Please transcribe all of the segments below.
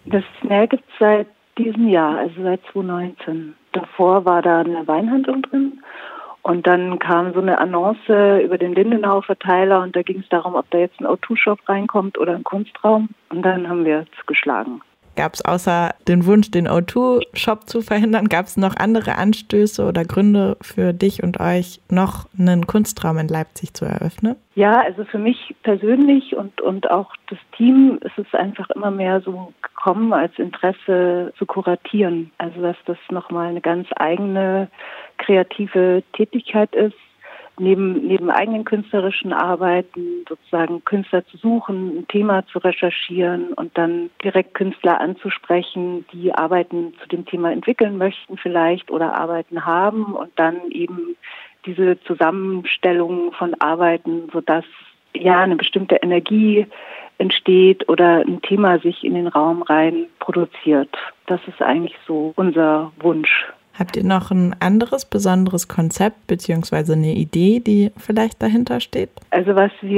Das Snare gibt es seit diesem Jahr, also seit 2019. Davor war da eine Weinhandlung drin und dann kam so eine Annonce über den Lindenau-Verteiler und da ging es darum, ob da jetzt ein O2-Shop reinkommt oder ein Kunstraum und dann haben wir zugeschlagen. Gab es außer den Wunsch, den O2-Shop zu verhindern, gab es noch andere Anstöße oder Gründe für dich und euch, noch einen Kunstraum in Leipzig zu eröffnen? Ja, also für mich persönlich und auch das Team ist es einfach immer mehr so gekommen, als Interesse zu kuratieren. Also dass das nochmal eine ganz eigene kreative Tätigkeit ist. Neben eigenen künstlerischen Arbeiten sozusagen Künstler zu suchen, ein Thema zu recherchieren und dann direkt Künstler anzusprechen, die Arbeiten zu dem Thema entwickeln möchten vielleicht oder Arbeiten haben und dann eben diese Zusammenstellung von Arbeiten, sodass ja eine bestimmte Energie entsteht oder ein Thema sich in den Raum rein produziert. Das ist eigentlich so unser Wunsch. Habt ihr noch ein anderes, besonderes Konzept bzw. eine Idee, die vielleicht dahinter steht? Also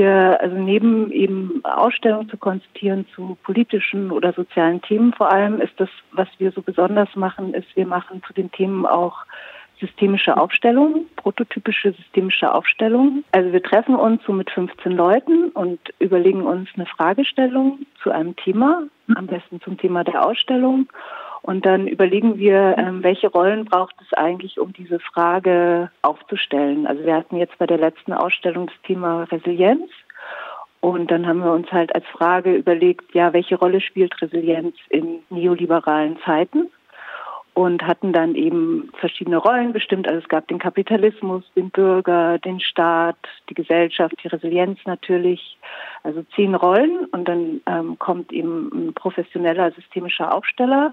neben eben Ausstellungen zu konzipieren zu politischen oder sozialen Themen vor allem, ist das, was wir so besonders machen, ist, wir machen zu den Themen auch systemische Aufstellungen, prototypische systemische Aufstellungen. Also wir treffen uns so mit 15 Leuten und überlegen uns eine Fragestellung zu einem Thema, am besten zum Thema der Ausstellung. Und dann überlegen wir, welche Rollen braucht es eigentlich, um diese Frage aufzustellen. Also wir hatten jetzt bei der letzten Ausstellung das Thema Resilienz. Und dann haben wir uns halt als Frage überlegt, ja, welche Rolle spielt Resilienz in neoliberalen Zeiten? Und hatten dann eben verschiedene Rollen bestimmt. Also es gab den Kapitalismus, den Bürger, den Staat, die Gesellschaft, die Resilienz natürlich. Also 10 Rollen und dann kommt eben ein professioneller systemischer Aufsteller.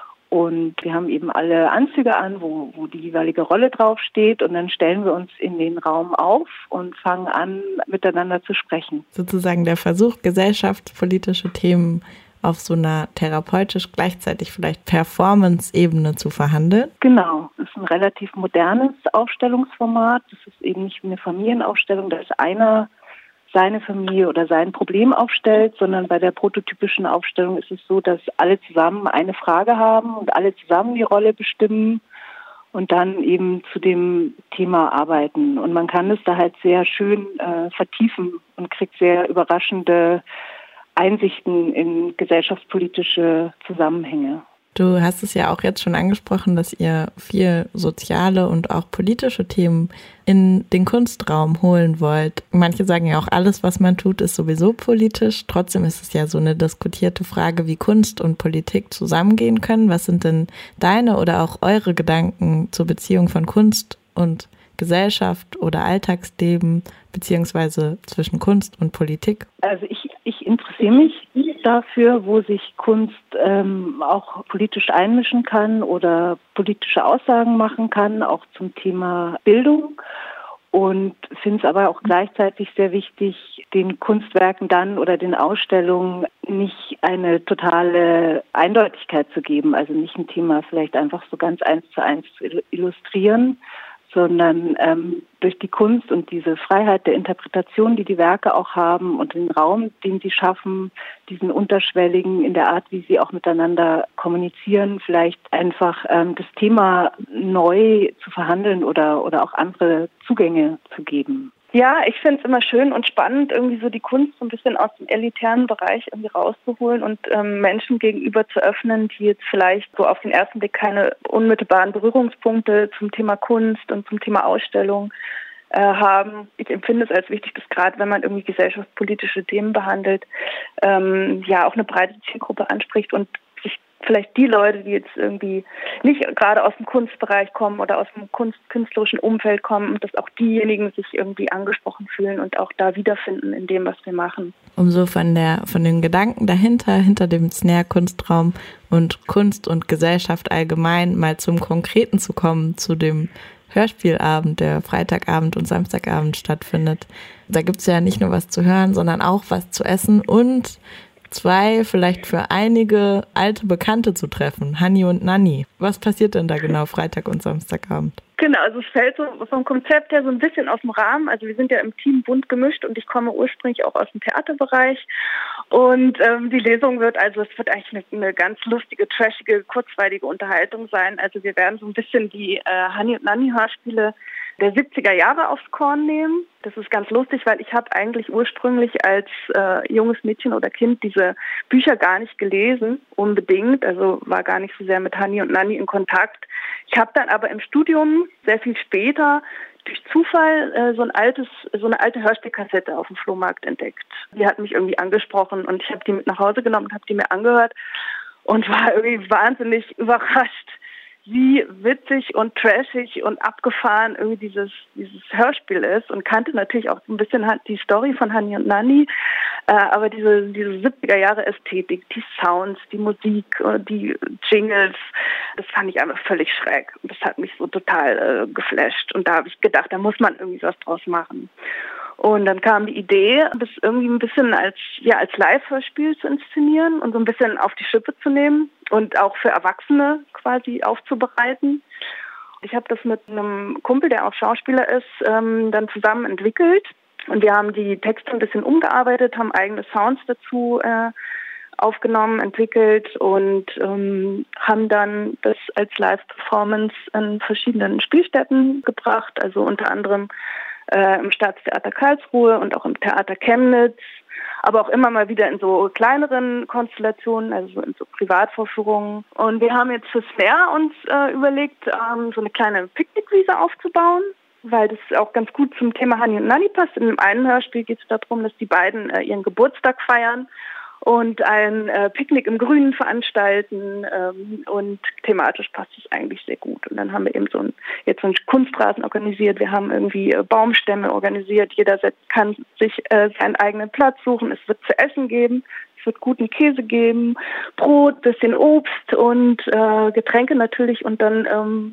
Und wir haben eben alle Anzüge an, wo die jeweilige Rolle draufsteht. Und dann stellen wir uns in den Raum auf und fangen an, miteinander zu sprechen. Sozusagen der Versuch, gesellschaftspolitische Themen auf so einer therapeutisch gleichzeitig vielleicht Performance-Ebene zu verhandeln? Genau, das ist ein relativ modernes Aufstellungsformat. Das ist eben nicht wie eine Familienaufstellung, da ist einer seine Familie oder sein Problem aufstellt, sondern bei der prototypischen Aufstellung ist es so, dass alle zusammen eine Frage haben und alle zusammen die Rolle bestimmen und dann eben zu dem Thema arbeiten. Und man kann es da halt sehr schön vertiefen und kriegt sehr überraschende Einsichten in gesellschaftspolitische Zusammenhänge. Du hast es ja auch jetzt schon angesprochen, dass ihr viel soziale und auch politische Themen in den Kunstraum holen wollt. Manche sagen ja auch, alles, was man tut, ist sowieso politisch. Trotzdem ist es ja so eine diskutierte Frage, wie Kunst und Politik zusammengehen können. Was sind denn deine oder auch eure Gedanken zur Beziehung von Kunst und Gesellschaft oder Alltagsleben beziehungsweise zwischen Kunst und Politik? Also ich interessiere mich dafür, wo sich Kunst auch politisch einmischen kann oder politische Aussagen machen kann, auch zum Thema Bildung. Und finde es aber auch gleichzeitig sehr wichtig, den Kunstwerken dann oder den Ausstellungen nicht eine totale Eindeutigkeit zu geben, also nicht ein Thema vielleicht einfach so ganz 1:1 zu illustrieren, sondern durch die Kunst und diese Freiheit der Interpretation, die die Werke auch haben und den Raum, den sie schaffen, diesen unterschwelligen in der Art, wie sie auch miteinander kommunizieren, vielleicht einfach das Thema neu zu verhandeln oder auch andere Zugänge zu geben. Ja, ich finde es immer schön und spannend, irgendwie so die Kunst so ein bisschen aus dem elitären Bereich irgendwie rauszuholen und Menschen gegenüber zu öffnen, die jetzt vielleicht so auf den ersten Blick keine unmittelbaren Berührungspunkte zum Thema Kunst und zum Thema Ausstellung haben. Ich empfinde es als wichtig, dass gerade wenn man irgendwie gesellschaftspolitische Themen behandelt, ja auch eine breite Zielgruppe anspricht und sich vielleicht die Leute, die jetzt irgendwie nicht gerade aus dem Kunstbereich kommen oder aus dem künstlerischen Umfeld kommen, dass auch diejenigen sich irgendwie angesprochen fühlen und auch da wiederfinden in dem, was wir machen. Um so von den Gedanken hinter dem Snare-Kunstraum und Kunst und Gesellschaft allgemein mal zum Konkreten zu kommen, zu dem Hörspielabend, der Freitagabend und Samstagabend stattfindet. Da gibt es ja nicht nur was zu hören, sondern auch was zu essen und zwei vielleicht für einige alte Bekannte zu treffen, Hani und Nanni. Was passiert denn da genau Freitag und Samstagabend? Genau, also es fällt so vom Konzept her so ein bisschen aus dem Rahmen. Also wir sind ja im Team bunt gemischt und ich komme ursprünglich auch aus dem Theaterbereich. Und die Lesung wird eigentlich eine ganz lustige, trashige, kurzweilige Unterhaltung sein. Also wir werden so ein bisschen die Hani und Nanni Hörspiele der 70er Jahre aufs Korn nehmen. Das ist ganz lustig, weil ich habe eigentlich ursprünglich als junges Mädchen oder Kind diese Bücher gar nicht gelesen, unbedingt. Also war gar nicht so sehr mit Hani und Nanni in Kontakt. Ich habe dann aber im Studium sehr viel später durch Zufall so eine alte Hörspielkassette auf dem Flohmarkt entdeckt. Die hat mich irgendwie angesprochen und ich habe die mit nach Hause genommen und habe die mir angehört und war irgendwie wahnsinnig überrascht, wie witzig und trashig und abgefahren irgendwie dieses Hörspiel ist und kannte natürlich auch so ein bisschen die Story von Hani und Nanni, aber diese 70er Jahre Ästhetik, die Sounds, die Musik, die Jingles, das fand ich einfach völlig schräg und das hat mich so total geflasht und da habe ich gedacht, da muss man irgendwie was draus machen. Und dann kam die Idee, das irgendwie ein bisschen als Live-Hörspiel zu inszenieren und so ein bisschen auf die Schippe zu nehmen und auch für Erwachsene quasi aufzubereiten. Ich habe das mit einem Kumpel, der auch Schauspieler ist, dann zusammen entwickelt. Und wir haben die Texte ein bisschen umgearbeitet, haben eigene Sounds dazu aufgenommen, entwickelt und haben dann das als Live-Performance in verschiedenen Spielstätten gebracht, also unter anderem im Staatstheater Karlsruhe und auch im Theater Chemnitz, aber auch immer mal wieder in so kleineren Konstellationen, also in so Privatvorführungen. Und wir haben jetzt fürs Flair uns überlegt, so eine kleine Picknickwiese aufzubauen, weil das auch ganz gut zum Thema Hani und Nanni passt. In dem einen Hörspiel geht es darum, dass die beiden ihren Geburtstag feiern und ein Picknick im Grünen veranstalten und thematisch passt es eigentlich sehr gut. Und dann haben wir eben so einen Kunstrasen organisiert, wir haben irgendwie Baumstämme organisiert, jeder kann sich seinen eigenen Platz suchen, es wird zu essen geben, es wird guten Käse geben, Brot, bisschen Obst und Getränke natürlich und dann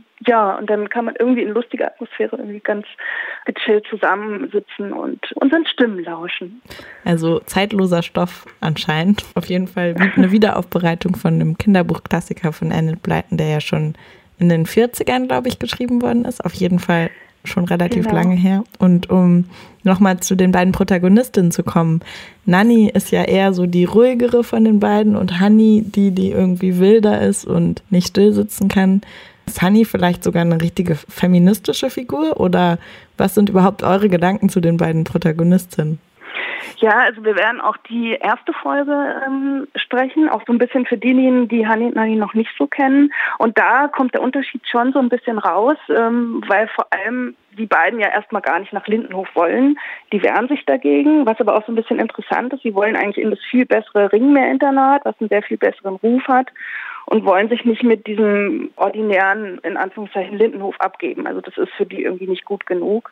und dann kann man irgendwie in lustiger Atmosphäre irgendwie ganz gechillt zusammensitzen und unseren Stimmen lauschen. Also zeitloser Stoff anscheinend. Auf jeden Fall eine Wiederaufbereitung von einem Kinderbuchklassiker von Enid Blyton, der ja schon in den 40ern, glaube ich, geschrieben worden ist. Auf jeden Fall schon relativ lange her. Und um nochmal zu den beiden Protagonistinnen zu kommen. Nanni ist ja eher so die ruhigere von den beiden und Hani die irgendwie wilder ist und nicht still sitzen kann. Ist Hani vielleicht sogar eine richtige feministische Figur oder was sind überhaupt eure Gedanken zu den beiden Protagonistinnen? Ja, also wir werden auch die erste Folge sprechen, auch so ein bisschen für diejenigen, die Hani und Nanni noch nicht so kennen. Und da kommt der Unterschied schon so ein bisschen raus, weil vor allem die beiden ja erstmal gar nicht nach Lindenhof wollen. Die wehren sich dagegen, was aber auch so ein bisschen interessant ist. Sie wollen eigentlich in das viel bessere Ringmeer-Internat, was einen sehr viel besseren Ruf hat und wollen sich nicht mit diesem ordinären, in Anführungszeichen, Lindenhof abgeben. Also das ist für die irgendwie nicht gut genug.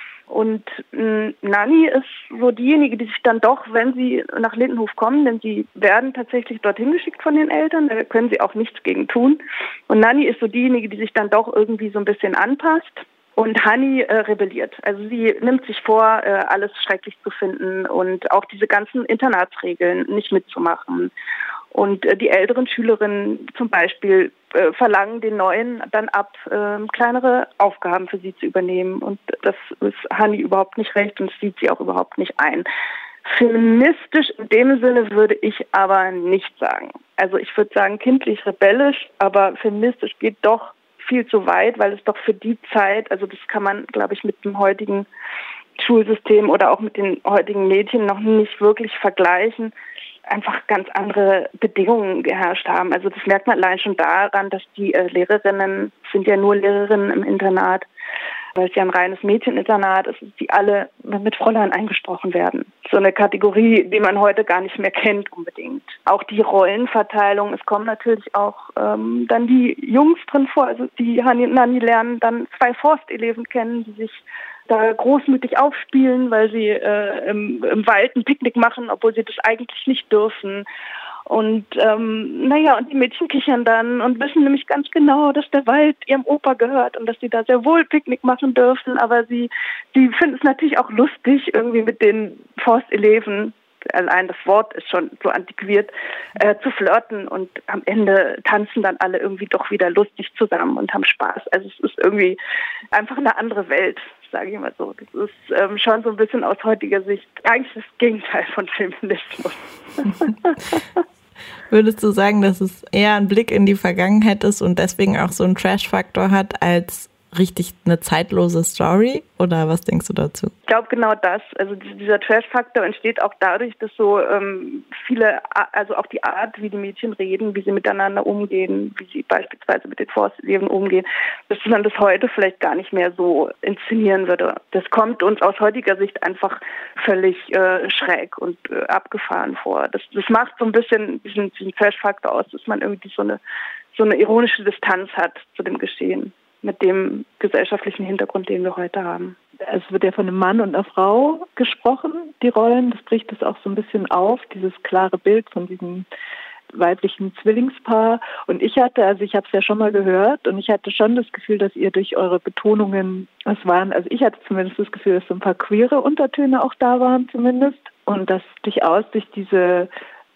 Und Nanni ist so diejenige, die sich dann doch, wenn sie nach Lindenhof kommen, denn sie werden tatsächlich dorthin geschickt von den Eltern, da können sie auch nichts gegen tun. Und Nanni ist so diejenige, die sich dann doch irgendwie so ein bisschen anpasst. Und Hani rebelliert. Also sie nimmt sich vor, alles schrecklich zu finden und auch diese ganzen Internatsregeln nicht mitzumachen. Und die älteren Schülerinnen zum Beispiel verlangen den Neuen dann ab, kleinere Aufgaben für sie zu übernehmen. Und das ist Hani überhaupt nicht recht und das sieht sie auch überhaupt nicht ein. Feministisch in dem Sinne würde ich aber nicht sagen. Also ich würde sagen kindlich rebellisch, aber feministisch geht doch viel zu weit, weil es doch für die Zeit, also das kann man, glaube ich, mit dem heutigen Schulsystem oder auch mit den heutigen Mädchen noch nicht wirklich vergleichen, einfach ganz andere Bedingungen geherrscht haben. Also das merkt man allein schon daran, dass die Lehrerinnen, sind ja nur Lehrerinnen im Internat, weil es ja ein reines Mädcheninternat ist, die alle mit Fräulein eingesprochen werden. So eine Kategorie, die man heute gar nicht mehr kennt unbedingt. Auch die Rollenverteilung, es kommen natürlich auch dann die Jungs drin vor, also die Hani und Nanni lernen dann 2 Forsteleven kennen, die sich da großmütig aufspielen, weil sie im Wald ein Picknick machen, obwohl sie das eigentlich nicht dürfen. Und und die Mädchen kichern dann und wissen nämlich ganz genau, dass der Wald ihrem Opa gehört und dass sie da sehr wohl Picknick machen dürfen, aber sie finden es natürlich auch lustig, irgendwie mit den Forsteleven allein das Wort ist schon so antiquiert, zu flirten und am Ende tanzen dann alle irgendwie doch wieder lustig zusammen und haben Spaß. Also es ist irgendwie einfach eine andere Welt, sage ich mal so. Das ist schon so ein bisschen aus heutiger Sicht eigentlich das Gegenteil von Feminismus. Würdest du sagen, dass es eher ein Blick in die Vergangenheit ist und deswegen auch so einen Trash-Faktor hat, als richtig eine zeitlose Story? Oder was denkst du dazu? Ich glaube genau das. Also dieser Trash-Faktor entsteht auch dadurch, dass so viele, also auch die Art, wie die Mädchen reden, wie sie miteinander umgehen, wie sie beispielsweise mit den Vorleben umgehen, dass man das heute vielleicht gar nicht mehr so inszenieren würde. Das kommt uns aus heutiger Sicht einfach völlig schräg und abgefahren vor. Das macht so ein bisschen diesen Trash-Faktor aus, dass man irgendwie so eine ironische Distanz hat zu dem Geschehen mit dem gesellschaftlichen Hintergrund, den wir heute haben. Es wird ja von einem Mann und einer Frau gesprochen, die Rollen. Das bricht es auch so ein bisschen auf, dieses klare Bild von diesem weiblichen Zwillingspaar. Und ich habe es ja schon mal gehört und ich hatte schon das Gefühl, dass ihr durch eure Betonungen, ich hatte zumindest das Gefühl, dass so ein paar queere Untertöne auch da waren zumindest. Und dass durchaus durch diese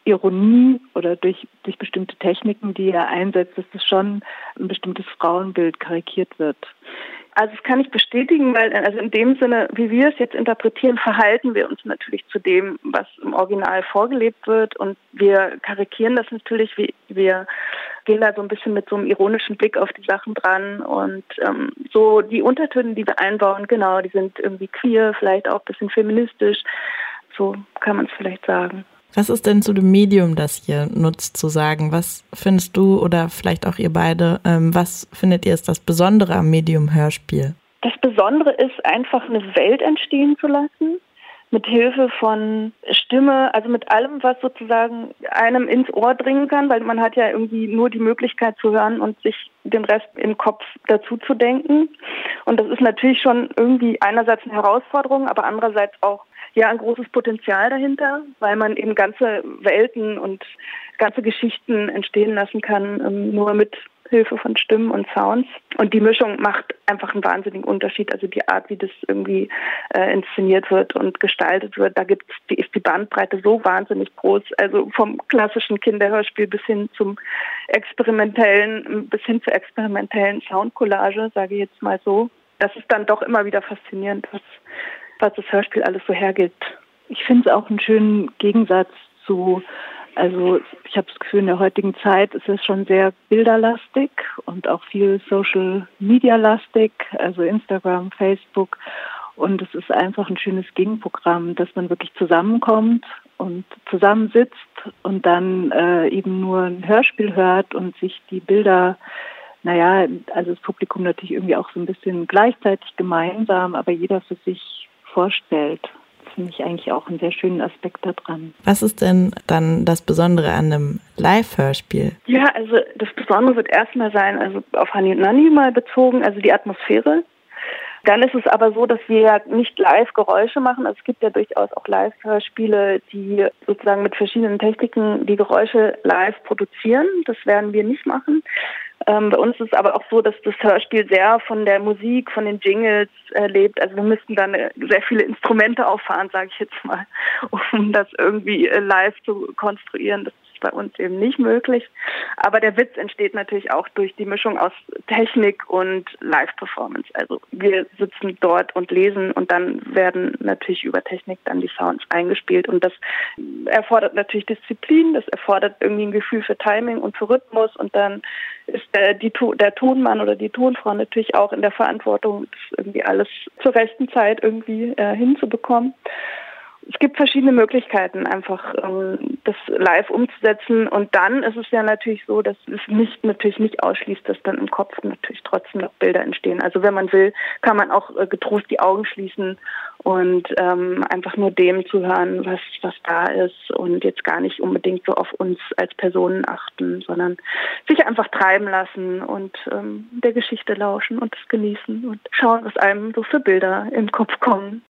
Ironie oder durch bestimmte Techniken, die er einsetzt, dass das schon ein bestimmtes Frauenbild karikiert wird. Also das kann ich bestätigen, weil also in dem Sinne, wie wir es jetzt interpretieren, verhalten wir uns natürlich zu dem, was im Original vorgelebt wird und wir karikieren das natürlich, wir gehen da so ein bisschen mit so einem ironischen Blick auf die Sachen dran und so die Untertöne, die wir einbauen, genau, die sind irgendwie queer, vielleicht auch ein bisschen feministisch, so kann man es vielleicht sagen. Was ist denn zu dem Medium, das ihr nutzt, zu sagen? Was findest du oder vielleicht auch ihr beide, was findet ihr ist das Besondere am Medium Hörspiel? Das Besondere ist einfach eine Welt entstehen zu lassen, mit Hilfe von Stimme, also mit allem, was sozusagen einem ins Ohr dringen kann, weil man hat ja irgendwie nur die Möglichkeit zu hören und sich den Rest im Kopf dazu zu denken. Und das ist natürlich schon irgendwie einerseits eine Herausforderung, aber andererseits auch ein großes Potenzial dahinter, weil man eben ganze Welten und ganze Geschichten entstehen lassen kann, nur mit Hilfe von Stimmen und Sounds. Und die Mischung macht einfach einen wahnsinnigen Unterschied. Also die Art, wie das irgendwie inszeniert wird und gestaltet wird, ist die Bandbreite so wahnsinnig groß. Also vom klassischen Kinderhörspiel bis hin zur experimentellen Soundcollage, sage ich jetzt mal so. Das ist dann doch immer wieder faszinierend, was das Hörspiel alles so hergibt. Ich finde es auch einen schönen Gegensatz zu, also ich habe das Gefühl, in der heutigen Zeit ist es schon sehr bilderlastig und auch viel Social-Media-lastig, also Instagram, Facebook. Und es ist einfach ein schönes Gegenprogramm, dass man wirklich zusammenkommt und zusammensitzt und dann eben nur ein Hörspiel hört und sich die Bilder, also das Publikum natürlich irgendwie auch so ein bisschen gleichzeitig gemeinsam, aber jeder für sich vorstellt. Das finde ich eigentlich auch einen sehr schönen Aspekt daran. Was ist denn dann das Besondere an einem Live-Hörspiel? Ja, also das Besondere wird erstmal sein, also auf Hani und Nani mal bezogen, also die Atmosphäre. Dann ist es aber so, dass wir ja nicht live Geräusche machen. Also es gibt ja durchaus auch Live-Hörspiele, die sozusagen mit verschiedenen Techniken die Geräusche live produzieren. Das werden wir nicht machen. Bei uns ist es aber auch so, dass das Hörspiel sehr von der Musik, von den Jingles lebt. Also wir müssten dann sehr viele Instrumente auffahren, sage ich jetzt mal, um das irgendwie live zu konstruieren. Das ist bei uns eben nicht möglich. Aber der Witz entsteht natürlich auch durch die Mischung aus Technik und Live-Performance. Also wir sitzen dort und lesen und dann werden natürlich über Technik dann die Sounds eingespielt. Und das erfordert natürlich Disziplin, das erfordert irgendwie ein Gefühl für Timing und für Rhythmus. Und dann ist der Tonmann oder die Tonfrau natürlich auch in der Verantwortung, das irgendwie alles zur rechten Zeit irgendwie hinzubekommen. Es gibt verschiedene Möglichkeiten, einfach das live umzusetzen. Und dann ist es ja natürlich so, dass es natürlich nicht ausschließt, dass dann im Kopf natürlich trotzdem noch Bilder entstehen. Also wenn man will, kann man auch getrost die Augen schließen und einfach nur dem zuhören, was da ist und jetzt gar nicht unbedingt so auf uns als Personen achten, sondern sich einfach treiben lassen und der Geschichte lauschen und es genießen und schauen, was einem so für Bilder im Kopf kommen.